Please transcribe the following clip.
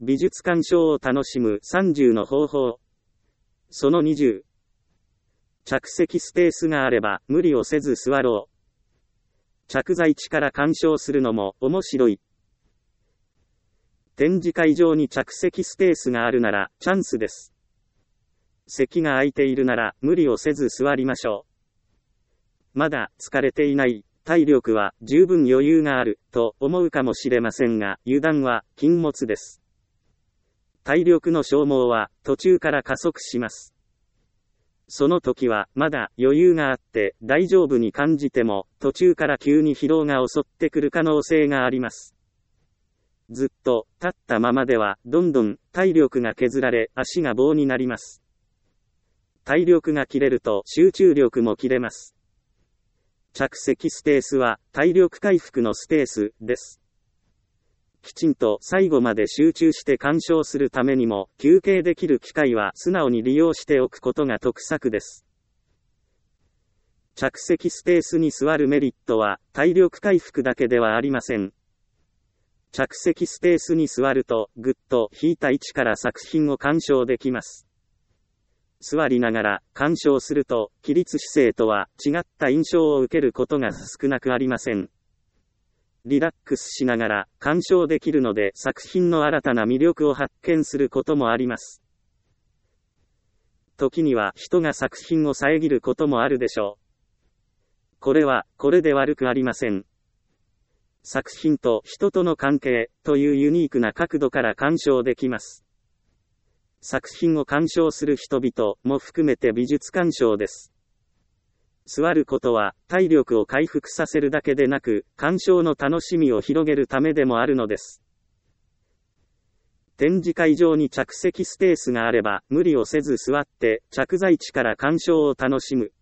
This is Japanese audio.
美術鑑賞を楽しむ30の方法。その20。着席スペースがあれば無理をせず座ろう。着座位置から鑑賞するのも面白い。展示会場に着席スペースがあるならチャンスです。席が空いているなら無理をせず座りましょう。まだ疲れていない、体力は十分余裕があると思うかもしれませんが、油断は禁物です。体力の消耗は途中から加速します。その時はまだ余裕があって大丈夫に感じても、途中から急に疲労が襲ってくる可能性があります。ずっと立ったままではどんどん体力が削られ、足が棒になります。体力が切れると集中力も切れます。着席スペースは体力回復のスペースです。きちんと最後まで集中して鑑賞するためにも、休憩できる機会は素直に利用しておくことが得策です。着席スペースに座るメリットは、体力回復だけではありません。着席スペースに座ると、ぐっと引いた位置から作品を鑑賞できます。座りながら鑑賞すると、起立姿勢とは違った印象を受けることが少なくありません。リラックスしながら鑑賞できるので、作品の新たな魅力を発見することもあります。時には人が作品を遮ることもあるでしょう。これはこれで悪くありません。作品と人との関係というユニークな角度から鑑賞できます。作品を鑑賞する人々も含めて美術鑑賞です。座ることは体力を回復させるだけでなく、鑑賞の楽しみを広げるためでもあるのです。展示会場に着席スペースがあれば無理をせず座って着座位置から鑑賞を楽しむ。